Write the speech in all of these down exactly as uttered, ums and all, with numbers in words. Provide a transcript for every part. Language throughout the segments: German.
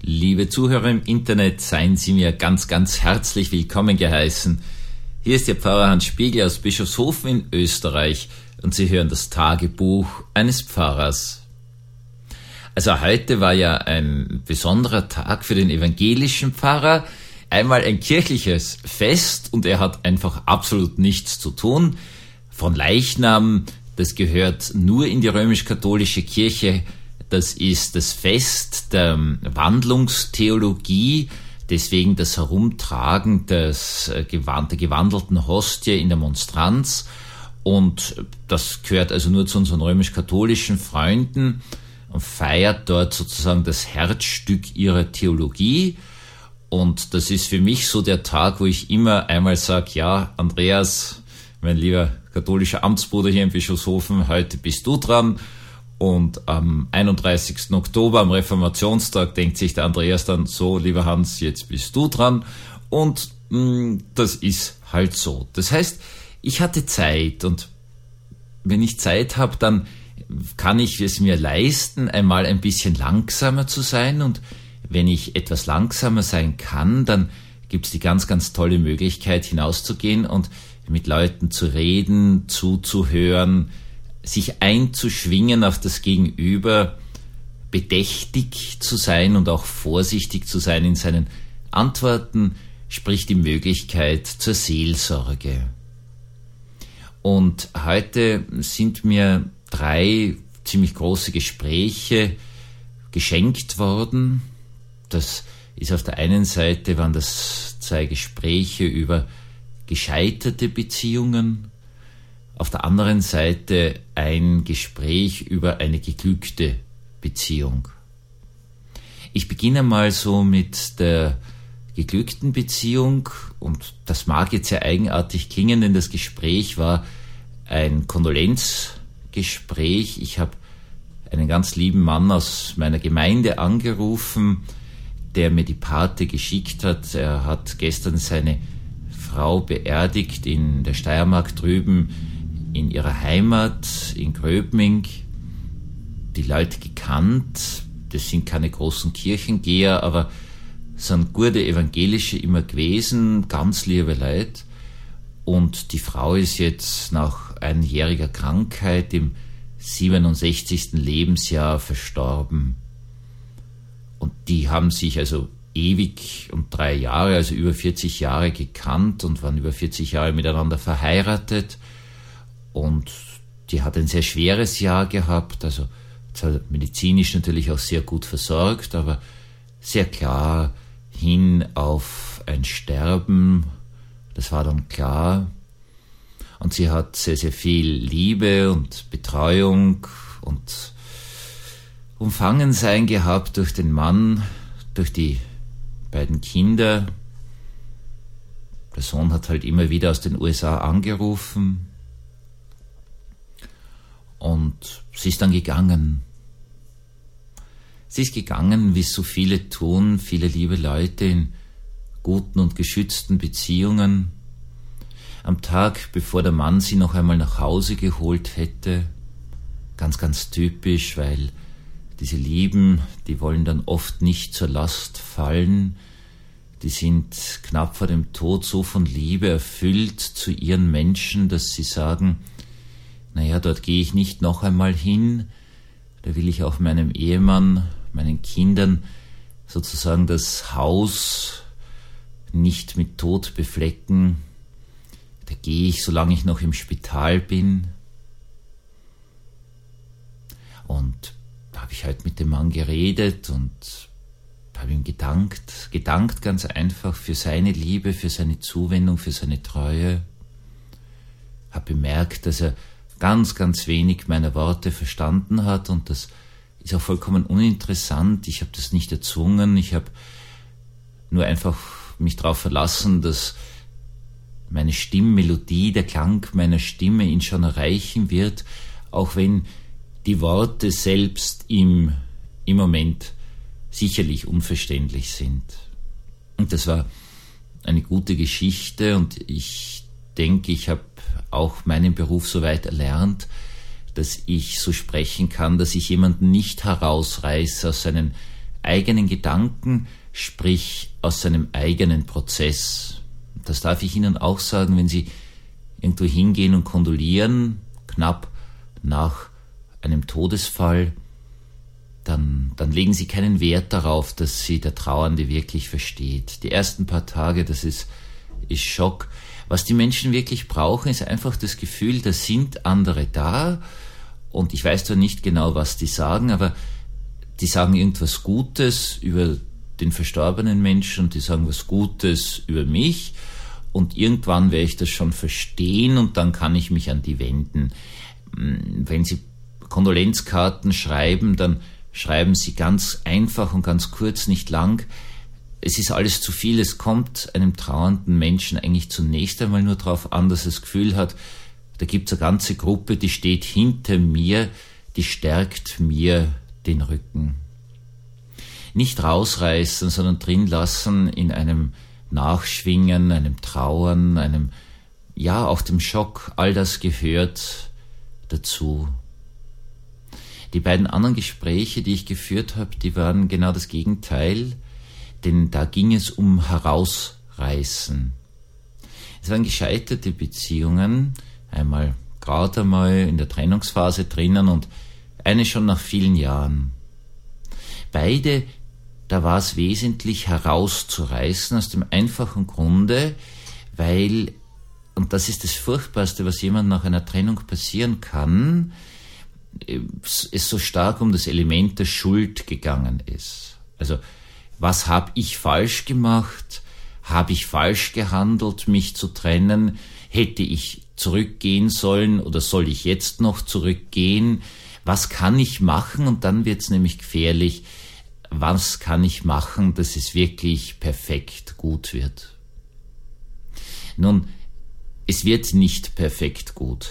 Liebe Zuhörer im Internet, seien Sie mir ganz, ganz herzlich willkommen geheißen. Hier ist Ihr Pfarrer Hans Spiegel aus Bischofshofen in Österreich und Sie hören das Tagebuch eines Pfarrers. Also heute war ja ein besonderer Tag für den evangelischen Pfarrer, einmal ein kirchliches Fest und er hat einfach absolut nichts zu tun. Von Leichnam, das gehört nur in die römisch-katholische Kirche. Das ist das Fest der Wandlungstheologie, deswegen das Herumtragen des, der gewandelten Hostie in der Monstranz. Und das gehört also nur zu unseren römisch-katholischen Freunden und feiert dort sozusagen das Herzstück ihrer Theologie. Und das ist für mich so der Tag, wo ich immer einmal sage, ja, Andreas, mein lieber katholischer Amtsbruder hier in Bischofshofen, heute bist du dran. Und am einunddreißigsten Oktober, am Reformationstag, denkt sich der Andreas dann so, lieber Hans, jetzt bist du dran. Und mh, das ist halt so. Das heißt, ich hatte Zeit und wenn ich Zeit habe, dann kann ich es mir leisten, einmal ein bisschen langsamer zu sein. Und wenn ich etwas langsamer sein kann, dann gibt es die ganz, ganz tolle Möglichkeit, hinauszugehen und mit Leuten zu reden, zuzuhören, sich einzuschwingen auf das Gegenüber, bedächtig zu sein und auch vorsichtig zu sein in seinen Antworten, sprich die Möglichkeit zur Seelsorge. Und heute sind mir drei ziemlich große Gespräche geschenkt worden. Das ist auf der einen Seite, waren das zwei Gespräche über gescheiterte Beziehungen, auf der anderen Seite ein Gespräch über eine geglückte Beziehung. Ich beginne mal so mit der geglückten Beziehung und das mag jetzt sehr eigenartig klingen, denn das Gespräch war ein Kondolenzgespräch. Ich habe einen ganz lieben Mann aus meiner Gemeinde angerufen, der mir die Pate geschickt hat. Er hat gestern seine Frau beerdigt in der Steiermark drüben, in ihrer Heimat, in Gröbming, die Leute gekannt, das sind keine großen Kirchengeher, aber sind gute Evangelische immer gewesen, ganz liebe Leute. Und die Frau ist jetzt nach einjähriger Krankheit im siebenundsechzigsten Lebensjahr verstorben. Und die haben sich also ewig und drei Jahre, also über vierzig Jahre gekannt und waren über vierzig Jahre miteinander verheiratet. Und die hat ein sehr schweres Jahr gehabt, also zwar medizinisch natürlich auch sehr gut versorgt, aber sehr klar hin auf ein Sterben, das war dann klar. Und sie hat sehr, sehr viel Liebe und Betreuung und Umfangensein gehabt durch den Mann, durch die beiden Kinder. Der Sohn hat halt immer wieder aus den U S A angerufen. Und sie ist dann gegangen. Sie ist gegangen, wie es so viele tun, viele liebe Leute in guten und geschützten Beziehungen. Am Tag, bevor der Mann sie noch einmal nach Hause geholt hätte, ganz, ganz typisch, weil diese Lieben, die wollen dann oft nicht zur Last fallen. Die sind knapp vor dem Tod so von Liebe erfüllt zu ihren Menschen, dass sie sagen, naja, dort gehe ich nicht noch einmal hin, da will ich auch meinem Ehemann, meinen Kindern sozusagen das Haus nicht mit Tod beflecken, da gehe ich, solange ich noch im Spital bin. Und da habe ich halt mit dem Mann geredet und habe ihm gedankt, gedankt ganz einfach für seine Liebe, für seine Zuwendung, für seine Treue, habe bemerkt, dass er ganz, ganz wenig meiner Worte verstanden hat und das ist auch vollkommen uninteressant. Ich habe das nicht erzwungen, ich habe nur einfach mich darauf verlassen, dass meine Stimmmelodie, der Klang meiner Stimme ihn schon erreichen wird, auch wenn die Worte selbst ihm im Moment sicherlich unverständlich sind. Und das war eine gute Geschichte und ich denke, ich habe auch meinen Beruf so weit erlernt, dass ich so sprechen kann, dass ich jemanden nicht herausreiße aus seinen eigenen Gedanken, sprich aus seinem eigenen Prozess. Das darf ich Ihnen auch sagen, wenn Sie irgendwo hingehen und kondolieren, knapp nach einem Todesfall, dann, dann legen Sie keinen Wert darauf, dass Sie der Trauernde wirklich versteht. Die ersten paar Tage, das ist, ist Schock. Was die Menschen wirklich brauchen, ist einfach das Gefühl, da sind andere da, und ich weiß zwar nicht genau, was die sagen, aber die sagen irgendwas Gutes über den verstorbenen Menschen und die sagen was Gutes über mich, und irgendwann werde ich das schon verstehen und dann kann ich mich an die wenden. Wenn Sie Kondolenzkarten schreiben, dann schreiben Sie ganz einfach und ganz kurz, nicht lang. Es ist alles zu viel, es kommt einem trauernden Menschen eigentlich zunächst einmal nur darauf an, dass er das Gefühl hat, da gibt es eine ganze Gruppe, die steht hinter mir, die stärkt mir den Rücken. Nicht rausreißen, sondern drin lassen in einem Nachschwingen, einem Trauern, einem, ja, auch dem Schock, all das gehört dazu. Die beiden anderen Gespräche, die ich geführt habe, die waren genau das Gegenteil, denn da ging es um Herausreißen. Es waren gescheiterte Beziehungen, einmal gerade einmal in der Trennungsphase drinnen und eine schon nach vielen Jahren. Beide, da war es wesentlich herauszureißen aus dem einfachen Grunde, weil, und das ist das Furchtbarste, was jemand nach einer Trennung passieren kann, es so stark um das Element der Schuld gegangen ist. Also, was habe ich falsch gemacht? Habe ich falsch gehandelt, mich zu trennen? Hätte ich zurückgehen sollen oder soll ich jetzt noch zurückgehen? Was kann ich machen? Und dann wird es nämlich gefährlich. Was kann ich machen, dass es wirklich perfekt gut wird? Nun, es wird nicht perfekt gut.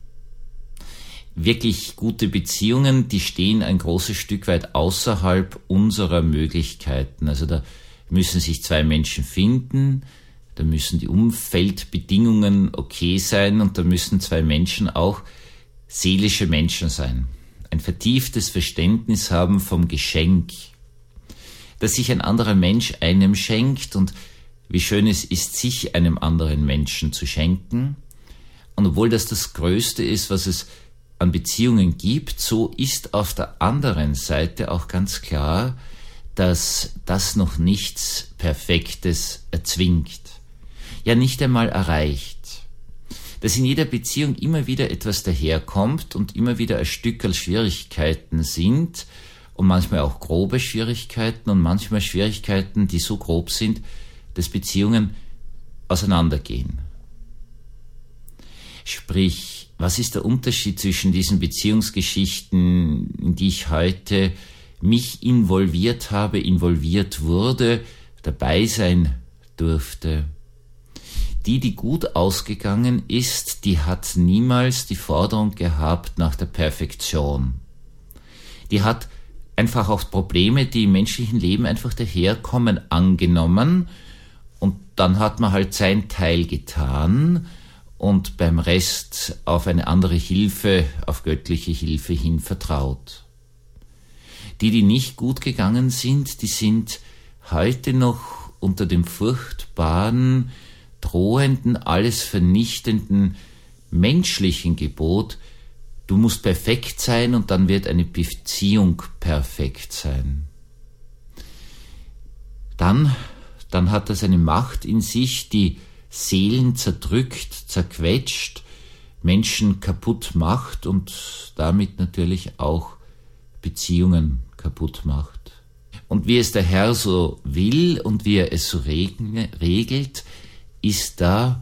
Wirklich gute Beziehungen, die stehen ein großes Stück weit außerhalb unserer Möglichkeiten. Also da müssen sich zwei Menschen finden, da müssen die Umfeldbedingungen okay sein und da müssen zwei Menschen auch seelische Menschen sein. Ein vertieftes Verständnis haben vom Geschenk, dass sich ein anderer Mensch einem schenkt, und wie schön es ist, sich einem anderen Menschen zu schenken. Und obwohl das das Größte ist, was es an Beziehungen gibt, so ist auf der anderen Seite auch ganz klar, dass das noch nichts Perfektes erzwingt. Ja, nicht einmal erreicht. Dass in jeder Beziehung immer wieder etwas daherkommt und immer wieder ein Stück als Schwierigkeiten sind und manchmal auch grobe Schwierigkeiten und manchmal Schwierigkeiten, die so grob sind, dass Beziehungen auseinandergehen. Sprich, was ist der Unterschied zwischen diesen Beziehungsgeschichten, in die ich heute mich involviert habe, involviert wurde, dabei sein durfte? Die, die gut ausgegangen ist, die hat niemals die Forderung gehabt nach der Perfektion. Die hat einfach auch Probleme, die im menschlichen Leben einfach daherkommen, angenommen, und dann hat man halt sein Teil getan und beim Rest auf eine andere Hilfe, auf göttliche Hilfe hin vertraut. Die, die nicht gut gegangen sind, die sind heute noch unter dem furchtbaren, drohenden, alles vernichtenden menschlichen Gebot, du musst perfekt sein und dann wird eine Beziehung perfekt sein. Dann, dann hat das eine Macht in sich, die Seelen zerdrückt, zerquetscht, Menschen kaputt macht und damit natürlich auch Beziehungen kaputt macht. Und wie es der Herr so will und wie er es so regelt, ist da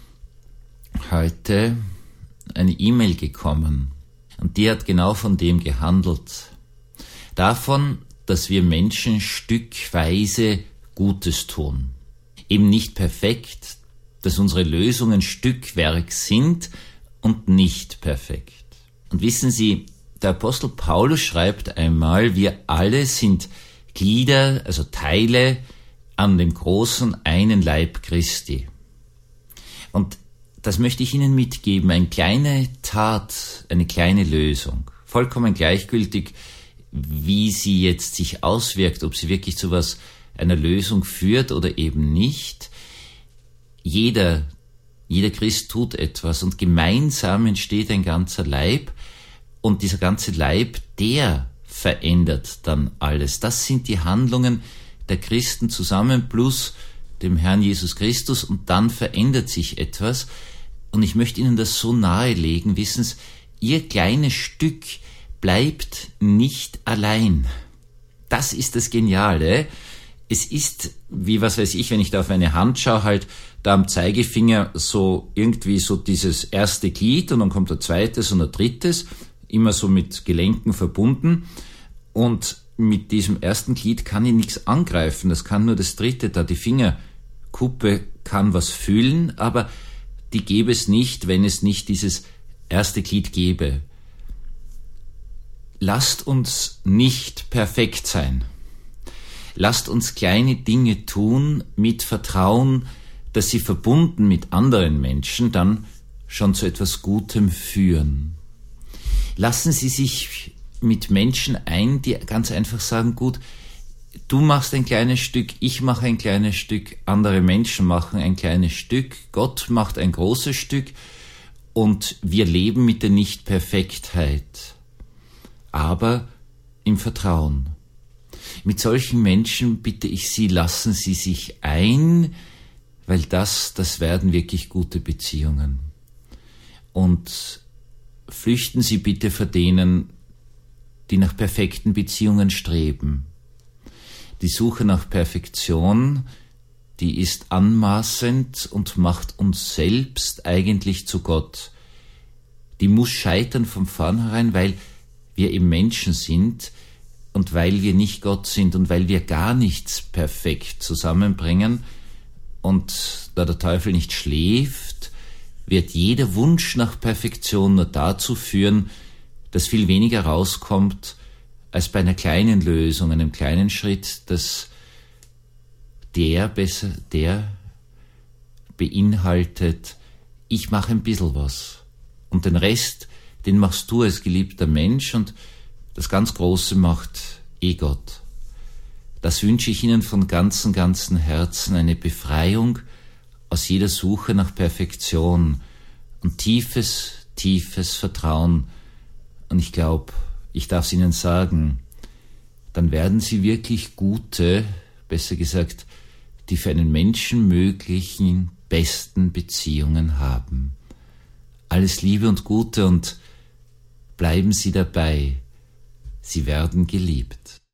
heute eine E-Mail gekommen. Und die hat genau von dem gehandelt. Davon, dass wir Menschen stückweise Gutes tun. Eben nicht perfekt, dass unsere Lösungen Stückwerk sind und nicht perfekt. Und wissen Sie, der Apostel Paulus schreibt einmal, wir alle sind Glieder, also Teile an dem großen einen Leib Christi. Und das möchte ich Ihnen mitgeben, eine kleine Tat, eine kleine Lösung. Vollkommen gleichgültig, wie sie jetzt sich auswirkt, ob sie wirklich zu was, einer Lösung führt oder eben nicht. Jeder, jeder Christ tut etwas und gemeinsam entsteht ein ganzer Leib und dieser ganze Leib, der verändert dann alles. Das sind die Handlungen der Christen zusammen plus dem Herrn Jesus Christus und dann verändert sich etwas. Und ich möchte Ihnen das so nahelegen, wissen Sie, Ihr kleines Stück bleibt nicht allein. Das ist das Geniale. Es ist, wie was weiß ich, wenn ich da auf meine Hand schaue, halt da am Zeigefinger so irgendwie so dieses erste Glied und dann kommt ein zweites und ein drittes, immer so mit Gelenken verbunden. Und mit diesem ersten Glied kann ich nichts angreifen, das kann nur das dritte da, die Fingerkuppe kann was fühlen, aber die gäbe es nicht, wenn es nicht dieses erste Glied gäbe. Lasst uns nicht perfekt sein. Lasst uns kleine Dinge tun mit Vertrauen, dass sie verbunden mit anderen Menschen dann schon zu etwas Gutem führen. Lassen Sie sich mit Menschen ein, die ganz einfach sagen, gut, du machst ein kleines Stück, ich mache ein kleines Stück, andere Menschen machen ein kleines Stück, Gott macht ein großes Stück und wir leben mit der Nichtperfektheit, aber im Vertrauen. Mit solchen Menschen bitte ich Sie, lassen Sie sich ein, weil das, das werden wirklich gute Beziehungen. Und flüchten Sie bitte vor denen, die nach perfekten Beziehungen streben. Die Suche nach Perfektion, die ist anmaßend und macht uns selbst eigentlich zu Gott. Die muss scheitern von vornherein, weil wir eben Menschen sind und weil wir nicht Gott sind und weil wir gar nichts perfekt zusammenbringen. Und da der Teufel nicht schläft, wird jeder Wunsch nach Perfektion nur dazu führen, dass viel weniger rauskommt als bei einer kleinen Lösung, einem kleinen Schritt, dass der besser, der beinhaltet, ich mache ein bisschen was. Und den Rest, den machst du als geliebter Mensch und das ganz Große macht eh Gott. Das wünsche ich Ihnen von ganzem, ganzem Herzen, eine Befreiung aus jeder Suche nach Perfektion und tiefes, tiefes Vertrauen. Und ich glaube, ich darf es Ihnen sagen, dann werden Sie wirklich gute, besser gesagt, die für einen Menschen möglichen besten Beziehungen haben. Alles Liebe und Gute und bleiben Sie dabei. Sie werden geliebt.